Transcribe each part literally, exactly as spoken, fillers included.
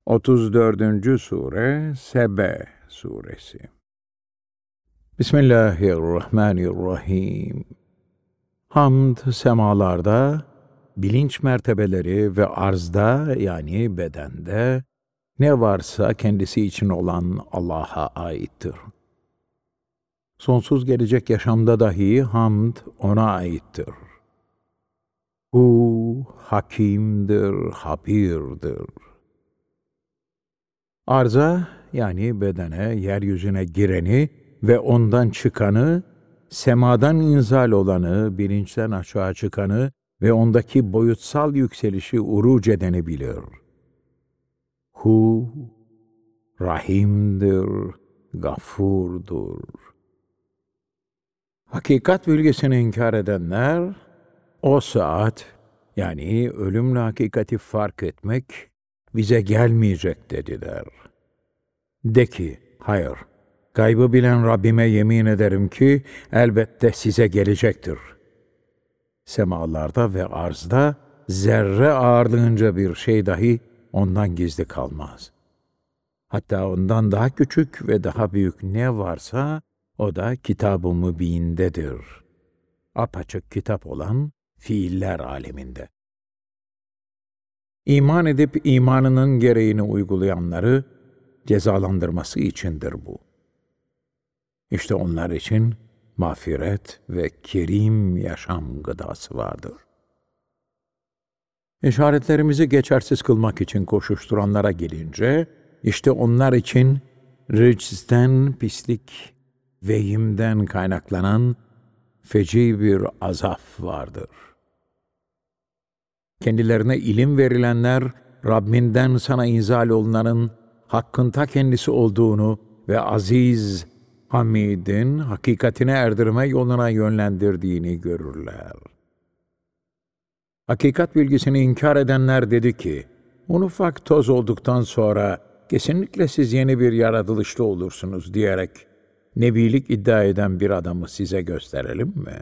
otuz dördüncü sure Sebe suresi. Bismillahirrahmanirrahim. Hamd semalarda, bilinç mertebeleri ve arzda yani bedende ne varsa kendisi için olan Allah'a aittir. Sonsuz gelecek yaşamda dahi hamd ona aittir. Hu hakimdir, habirdir. Arza yani bedene, yeryüzüne gireni ve ondan çıkanı, semadan inzal olanı, bilinçten aşağı çıkanı ve ondaki boyutsal yükselişi uruc edeni bilir. Hu, rahimdir, gafurdur. Hakikat bilgisini inkar edenler, o saat, yani ölümle hakikati fark etmek, bize gelmeyecek dediler. De ki, hayır, gaybı bilen Rabbime yemin ederim ki, elbette size gelecektir. Semalarda ve arzda, zerre ağırlığınca bir şey dahi ondan gizli kalmaz. Hatta ondan daha küçük ve daha büyük ne varsa, o da Kitab-ı Mübin'dedir. Apaçık kitap olan fiiller aleminde. İman edip imanının gereğini uygulayanları cezalandırması içindir bu. İşte onlar için mağfiret ve kerim yaşam gıdası vardır. İşaretlerimizi geçersiz kılmak için koşuşturanlara gelince, işte onlar için ricsten, pislik, vehimden kaynaklanan feci bir azap vardır. Kendilerine ilim verilenler, Rabbinden sana inzal olunanın hakkın ta kendisi olduğunu ve aziz, hamidin hakikatine erdirme yoluna yönlendirdiğini görürler. Hakikat bilgisini inkar edenler dedi ki, un ufak toz olduktan sonra kesinlikle siz yeni bir yaratılışlı olursunuz diyerek nebilik iddia eden bir adamı size gösterelim mi?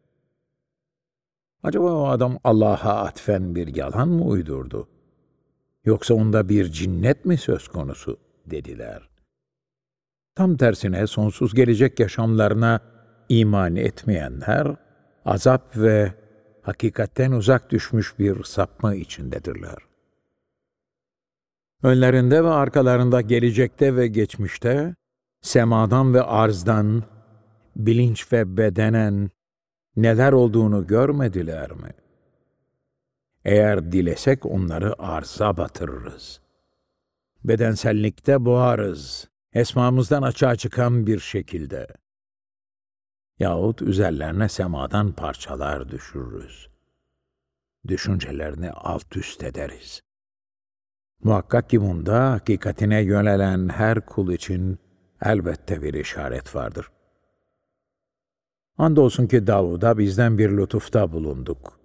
Acaba o adam Allah'a atfen bir yalan mı uydurdu? Yoksa onda bir cinnet mi söz konusu dediler. Tam tersine sonsuz gelecek yaşamlarına iman etmeyenler, azap ve hakikatten uzak düşmüş bir sapma içindedirler. Önlerinde ve arkalarında gelecekte ve geçmişte, semadan ve arzdan, bilinç ve bedenen neler olduğunu görmediler mi? Eğer dilesek onları arza batırırız. Bedensellikte boğarız, esmamızdan açığa çıkan bir şekilde. Yahut üzerlerine semadan parçalar düşürürüz. Düşüncelerini alt üst ederiz. Muhakkak ki bunda hakikatine yönelen her kul için elbette bir işaret vardır. Andolsun ki Davud'a bizden bir lütufta bulunduk.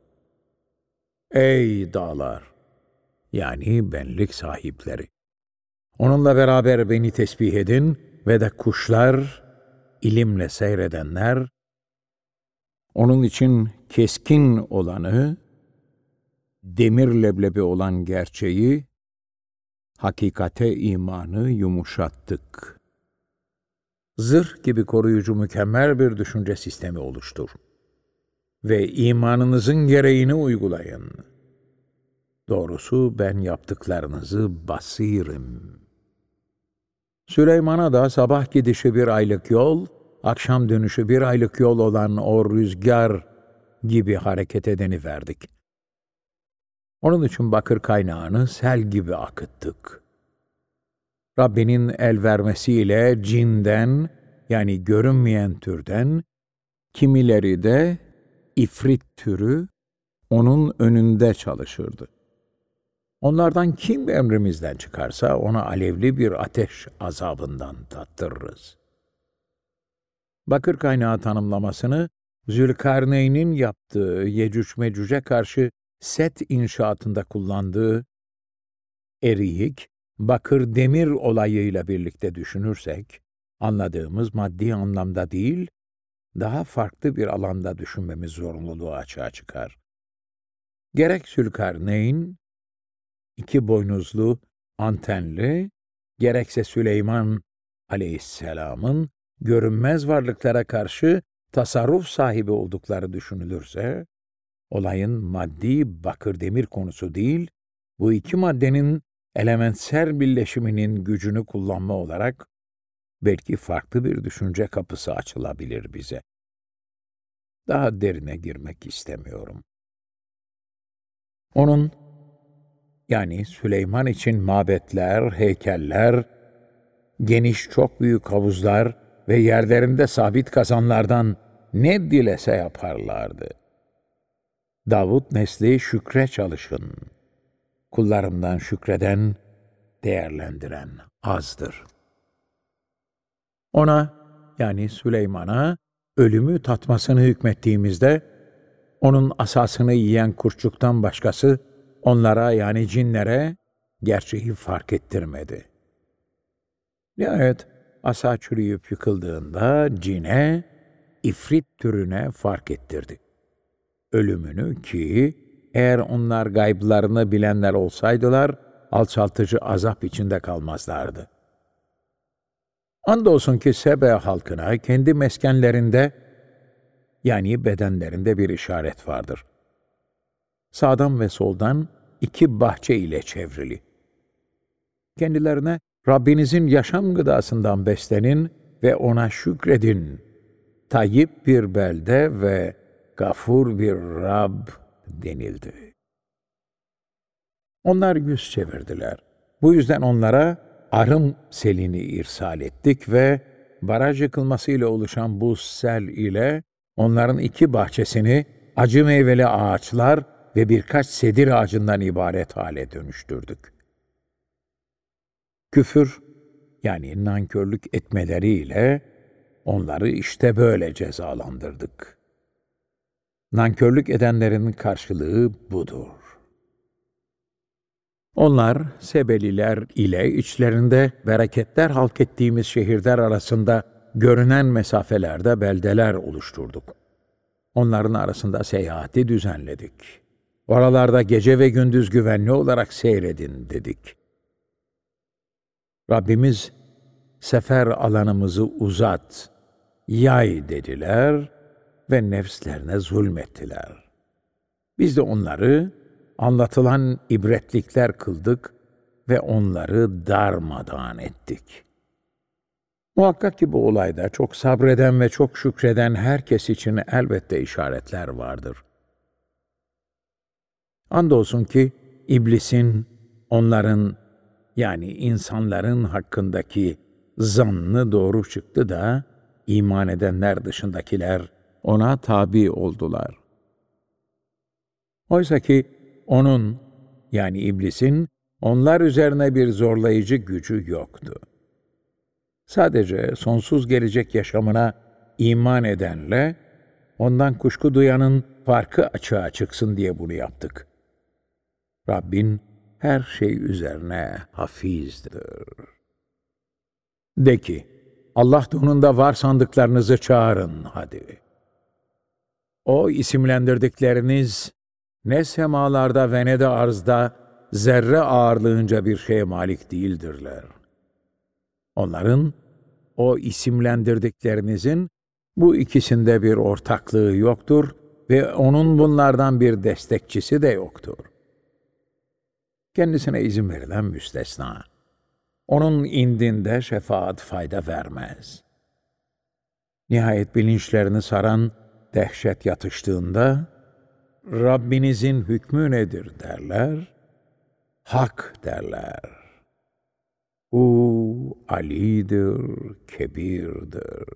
Ey dağlar! Yani benlik sahipleri! Onunla beraber beni tesbih edin ve de kuşlar, ilimle seyredenler, onun için keskin olanı, demir leblebi olan gerçeği, hakikate imanı yumuşattık. Zırh gibi koruyucu mükemmel bir düşünce sistemi oluştur. Ve imanınızın gereğini uygulayın. Doğrusu ben yaptıklarınızı basirim. Süleyman'a da sabah gidişi bir aylık yol, akşam dönüşü bir aylık yol olan o rüzgar gibi hareket edeni verdik. Onun için bakır kaynağını sel gibi akıttık. Rabbinin el vermesiyle cinden, yani görünmeyen türden, kimileri de ifrit türü onun önünde çalışırdı. Onlardan kim emrimizden çıkarsa ona alevli bir ateş azabından tattırırız. Bakır kaynağı tanımlamasını Zülkarneyn'in yaptığı Yecüc Mecüc'e karşı set inşaatında kullandığı eriyik, bakır demir olayıyla birlikte düşünürsek, anladığımız maddi anlamda değil, daha farklı bir alanda düşünmemiz zorunluluğu açığa çıkar. Gerek Zülkarneyn, iki boynuzlu, antenli, gerekse Süleyman aleyhisselamın görünmez varlıklara karşı tasarruf sahibi oldukları düşünülürse, olayın maddi bakır demir konusu değil, bu iki maddenin elementsel birleşiminin gücünü kullanma olarak belki farklı bir düşünce kapısı açılabilir bize. Daha derine girmek istemiyorum. Onun, yani Süleyman için mabetler, heykeller, geniş çok büyük havuzlar ve yerlerinde sabit kazanlardan ne dilese yaparlardı. Davut nesli şükre çalışın. Kullarımdan şükreden, değerlendiren azdır. Ona, yani Süleyman'a, ölümü tatmasını hükmettiğimizde, onun asasını yiyen kurtçuktan başkası, onlara yani cinlere gerçeği fark ettirmedi. Nihayet asa çürüyüp yıkıldığında cine, ifrit türüne fark ettirdi. Ölümünü ki, eğer onlar gayblarını bilenler olsaydılar, alçaltıcı azap içinde kalmazlardı. Andolsun ki Sebe halkına kendi meskenlerinde, yani bedenlerinde bir işaret vardır. Sağdan ve soldan iki bahçe ile çevrili. Kendilerine Rabbinizin yaşam gıdasından beslenin ve ona şükredin. Tayyip bir belde ve gafur bir Rab denildi. Onlar yüz çevirdiler. Bu yüzden onlara arım selini irsal ettik ve baraj yıkılmasıyla oluşan bu sel ile onların iki bahçesini acı meyveli ağaçlar ve birkaç sedir ağacından ibaret hale dönüştürdük. Küfür, yani nankörlük etmeleriyle onları işte böyle cezalandırdık. Nankörlük edenlerin karşılığı budur. Onlar, Sebeliler ile içlerinde bereketler halk ettiğimiz şehirler arasında görünen mesafelerde beldeler oluşturduk. Onların arasında seyahati düzenledik. Oralarda gece ve gündüz güvenli olarak seyredin dedik. Rabbimiz, sefer alanımızı uzat, yay dediler ve nefslerine zulmettiler. Biz de onları anlatılan ibretlikler kıldık ve onları darmadağın ettik. Muhakkak ki bu olayda çok sabreden ve çok şükreden herkes için elbette işaretler vardır. Andolsun ki iblisin, onların yani insanların hakkındaki zannı doğru çıktı da iman edenler dışındakiler ona tabi oldular. Oysa ki onun, yani iblisin, onlar üzerine bir zorlayıcı gücü yoktu. Sadece sonsuz gelecek yaşamına iman edenle, ondan kuşku duyanın farkı açığa çıksın diye bunu yaptık. Rabbin her şey üzerine hafizdir. De ki, Allah donunda var sandıklarınızı çağırın hadi. O isimlendirdikleriniz, ne semalarda ve ne de arzda zerre ağırlığınca bir şeye malik değildirler. Onların, o isimlendirdiklerinizin bu ikisinde bir ortaklığı yoktur ve onun bunlardan bir destekçisi de yoktur. Kendisine izin verilen müstesna. Onun indinde şefaat fayda vermez. Nihayet bilinçlerini saran dehşet yatıştığında, Rabbinizin hükmü nedir derler, hak derler. O alidir, kebirdir.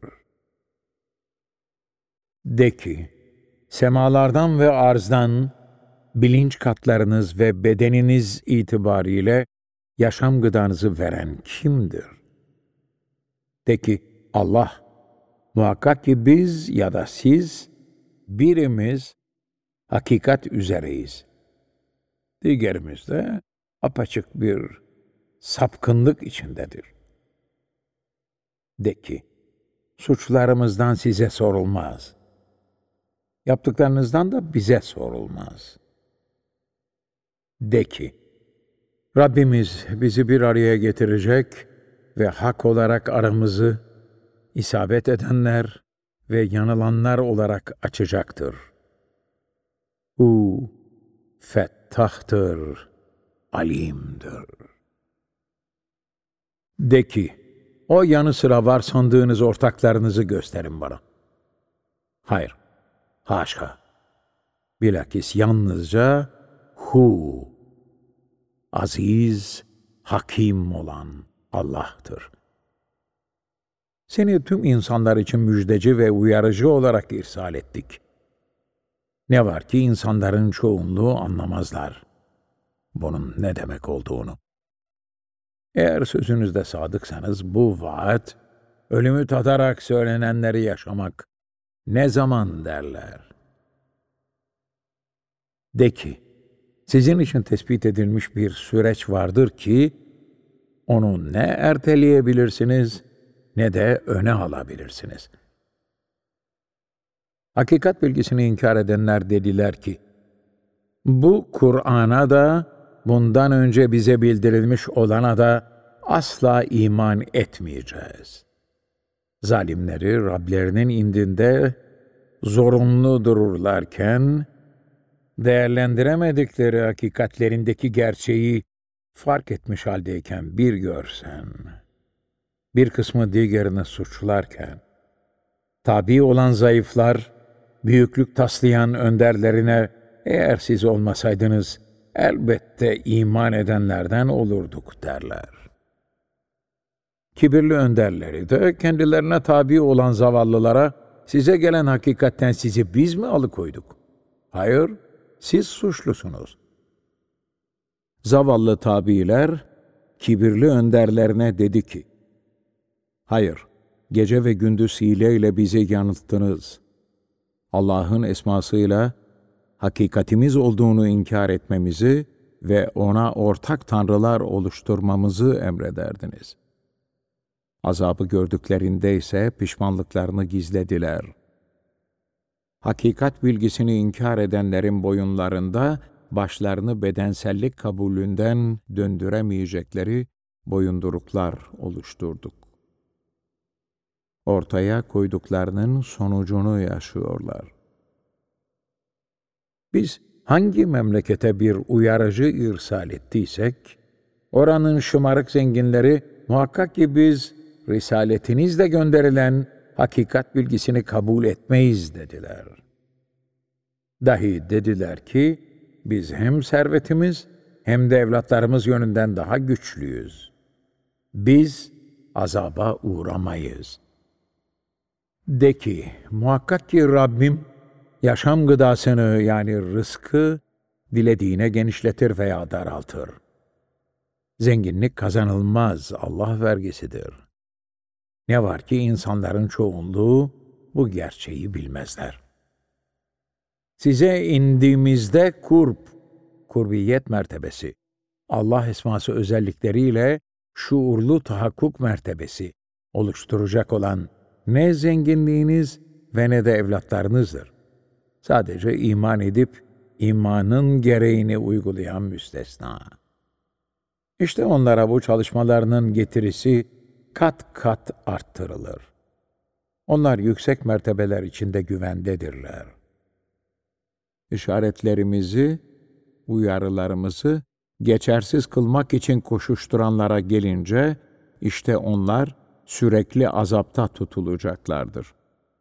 De ki, semalardan ve arzdan, bilinç katlarınız ve bedeniniz itibariyle yaşam gıdanızı veren kimdir? De ki, Allah, muhakkak ki biz ya da siz, birimiz hakikat üzereyiz. Diğerimiz de apaçık bir sapkınlık içindedir. De ki, suçlarımızdan size sorulmaz. Yaptıklarınızdan da bize sorulmaz. De ki, Rabbimiz bizi bir araya getirecek ve hak olarak aramızı isabet edenler ve yanılanlar olarak açacaktır. Hu fettahtır, alimdir. De ki, o yanı sıra var sandığınız ortaklarınızı gösterin bana. Hayır, haşa. Bilakis yalnızca Hu, aziz, hakim olan Allah'tır. Seni tüm insanlar için müjdeci ve uyarıcı olarak irsal ettik. Ne var ki insanların çoğunluğu anlamazlar bunun ne demek olduğunu. Eğer sözünüzde sadıksanız bu vaat, ölümü tadarak söylenenleri yaşamak ne zaman derler? De ki, sizin için tespit edilmiş bir süreç vardır ki, onu ne erteleyebilirsiniz ne de öne alabilirsiniz. Hakikat bilgisini inkar edenler dediler ki, bu Kur'an'a da, bundan önce bize bildirilmiş olana da asla iman etmeyeceğiz. Zalimleri Rablerinin indinde zorunlu dururlarken, değerlendiremedikleri hakikatlerindeki gerçeği fark etmiş haldeyken bir görsen, bir kısmı diğerini suçlarken, tabi olan zayıflar, büyüklük taslayan önderlerine, eğer siz olmasaydınız, elbette iman edenlerden olurduk derler. Kibirli önderleri de kendilerine tabi olan zavallılara, size gelen hakikatten sizi biz mi alıkoyduk? Hayır, siz suçlusunuz. Zavallı tabiiler, kibirli önderlerine dedi ki, hayır, gece ve gündüz hileyle bizi yanılttınız. Allah'ın esmasıyla, hakikatimiz olduğunu inkar etmemizi ve ona ortak tanrılar oluşturmamızı emrederdiniz. Azabı gördüklerinde ise pişmanlıklarını gizlediler. Hakikat bilgisini inkar edenlerin boyunlarında başlarını bedensellik kabulünden döndüremeyecekleri boyunduruklar oluşturduk. Ortaya koyduklarının sonucunu yaşıyorlar. Biz hangi memlekete bir uyarıcı irsal ettiysek, oranın şımarık zenginleri muhakkak ki biz risaletinizle gönderilen hakikat bilgisini kabul etmeyiz dediler. Dahi dediler ki, biz hem servetimiz hem de evlatlarımız yönünden daha güçlüyüz. Biz azaba uğramayız. De ki, muhakkak ki Rabbim, yaşam gıdasını yani rızkı dilediğine genişletir veya daraltır. Zenginlik kazanılmaz, Allah vergisidir. Ne var ki insanların çoğunluğu bu gerçeği bilmezler. Size indiğimizde kurb, kurbiyet mertebesi, Allah esması özellikleriyle şuurlu tahakkuk mertebesi oluşturacak olan ne zenginliğiniz ve ne de evlatlarınızdır. Sadece iman edip imanın gereğini uygulayan müstesna. İşte onlara bu çalışmalarının getirisi kat kat arttırılır. Onlar yüksek mertebeler içinde güvendedirler. İşaretlerimizi, uyarılarımızı geçersiz kılmak için koşuşturanlara gelince, işte onlar sürekli azapta tutulacaklardır.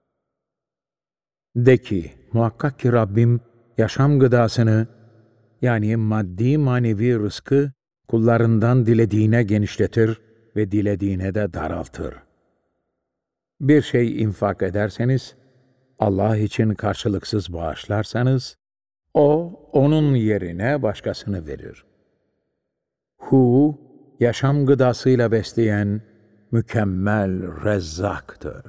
De ki, muhakkak ki Rabbim yaşam gıdasını, yani maddi manevi rızkı, kullarından dilediğine genişletir ve dilediğine de daraltır. Bir şey infak ederseniz, Allah için karşılıksız bağışlarsanız, o, onun yerine başkasını verir. Hu, yaşam gıdasıyla besleyen mükemmel Rezzaktır.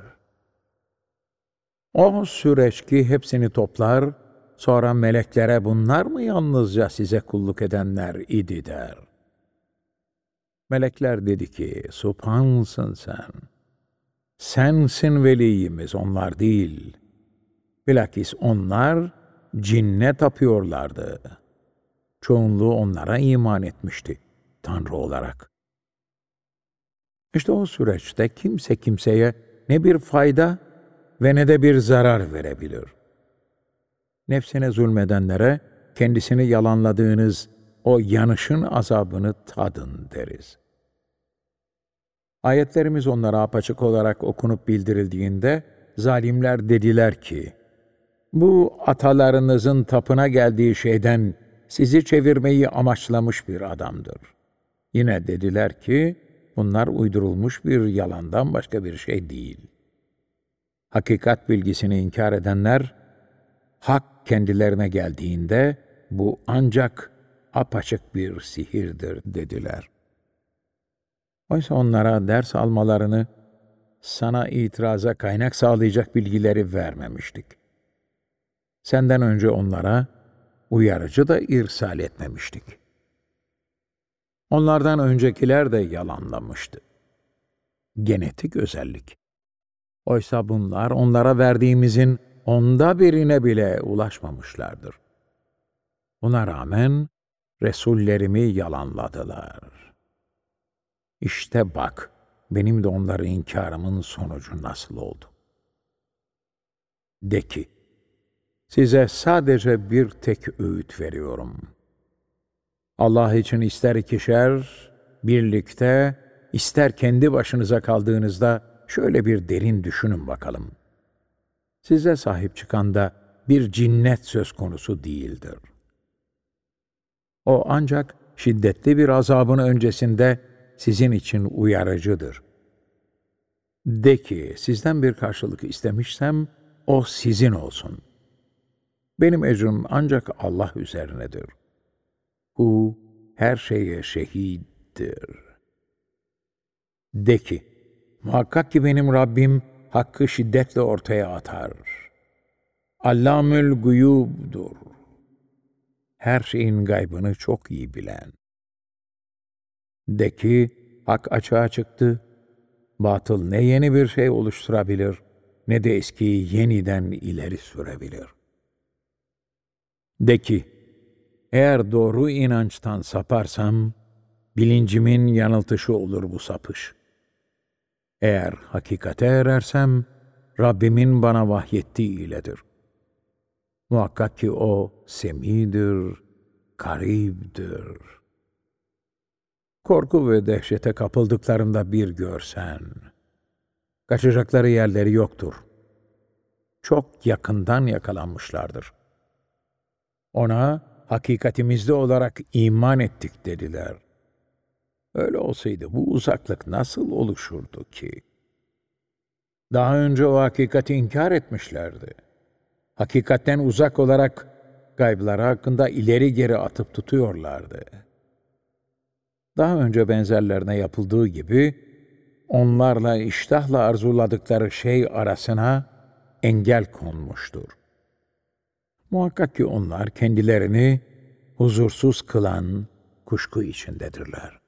O süreç ki hepsini toplar, sonra meleklere bunlar mı yalnızca size kulluk edenler idi der. Melekler dedi ki, Subhansın sen. Sensin veliyimiz, onlar değil. Bilakis onlar cinne tapıyorlardı. Çoğunluğu onlara iman etmişti. Tanrı olarak. İşte o süreçte kimse kimseye ne bir fayda ve ne de bir zarar verebilir. Nefsine zulmedenlere kendisini yalanladığınız o yanışın azabını tadın deriz. Ayetlerimiz onlara apaçık olarak okunup bildirildiğinde zalimler dediler ki, bu atalarınızın tapına geldiği şeyden sizi çevirmeyi amaçlamış bir adamdır. Yine dediler ki, bunlar uydurulmuş bir yalandan başka bir şey değil. Hakikat bilgisini inkar edenler, hak kendilerine geldiğinde bu ancak apaçık bir sihirdir dediler. Oysa onlara ders almalarını, sana itiraza kaynak sağlayacak bilgileri vermemiştik. Senden önce onlara uyarıcı da irsal etmemiştik. Onlardan öncekiler de yalanlamıştı. Genetik özellik. Oysa bunlar onlara verdiğimizin onda birine bile ulaşmamışlardır. Buna rağmen Resullerimi yalanladılar. İşte bak, benim de onları inkarımın sonucu nasıl oldu. De ki, size sadece bir tek öğüt veriyorum. Allah için ister ikişer, birlikte, ister kendi başınıza kaldığınızda şöyle bir derin düşünün bakalım. Size sahip çıkan da bir cinnet söz konusu değildir. O ancak şiddetli bir azabın öncesinde sizin için uyarıcıdır. De ki, sizden bir karşılık istemişsem, o sizin olsun. Benim ecrim ancak Allah üzerinedir. O, her şeye şehittir. De ki, muhakkak ki benim Rabbim, hakkı şiddetle ortaya atar. Allamül guyubdur. Her şeyin gaybını çok iyi bilen. De ki, hak açığa çıktı, batıl ne yeni bir şey oluşturabilir, ne de eskiyi yeniden ileri sürebilir. De ki, eğer doğru inançtan saparsam, bilincimin yanıltışı olur bu sapış. Eğer hakikate erersem, Rabbimin bana vahyettiği iledir. Muhakkak ki o semidir, karibdir. Korku ve dehşete kapıldıklarında bir görsen, kaçacakları yerleri yoktur. Çok yakından yakalanmışlardır. Ona hakikatimizde olarak iman ettik dediler. Öyle olsaydı bu uzaklık nasıl oluşurdu ki? Daha önce o hakikati inkar etmişlerdi. Hakikatten uzak olarak gaybları hakkında ileri geri atıp tutuyorlardı. Daha önce benzerlerine yapıldığı gibi, onlarla iştahla arzuladıkları şey arasına engel konmuştur. Muhakkak ki onlar kendilerini huzursuz kılan kuşku içindedirler.